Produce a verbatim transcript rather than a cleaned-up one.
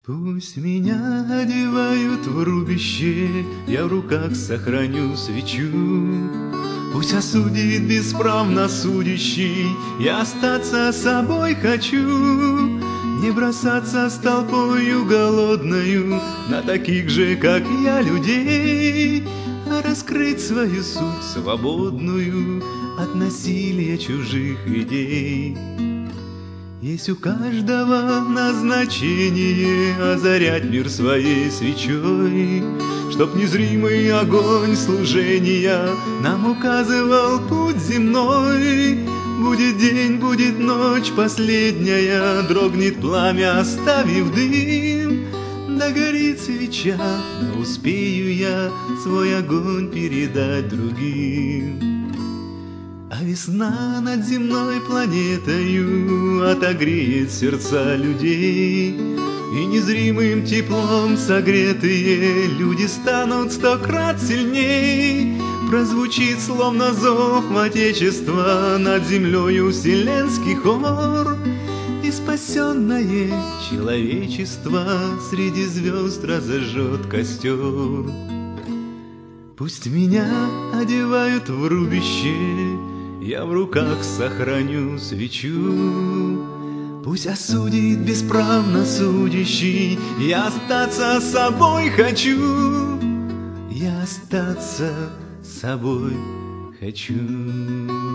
Пусть меня одевают в рубище, я в руках сохраню свечу. Пусть осудит бесправно судящий, я остаться собой хочу. Не бросаться с толпою голодною на таких же, как я, людей, а раскрыть свою суть свободную от насилия чужих идей. Есть у каждого назначение озарять мир своей свечой, чтоб незримый огонь служения нам указывал путь земной. Будет день, будет ночь последняя, дрогнет пламя, оставив дым. Догорит свеча, но успею я свой огонь передать другим. А весна над земной планетою отогреет сердца людей, и незримым теплом согретые люди станут сто крат сильней. Прозвучит словно зов Отечества над землею вселенский хор, и спасенное человечество среди звезд разожжет костер. Пусть меня одевают в рубище, я в руках сохраню свечу. Пусть осудит бесправно судящий, я остаться собой хочу. Я остаться собой хочу.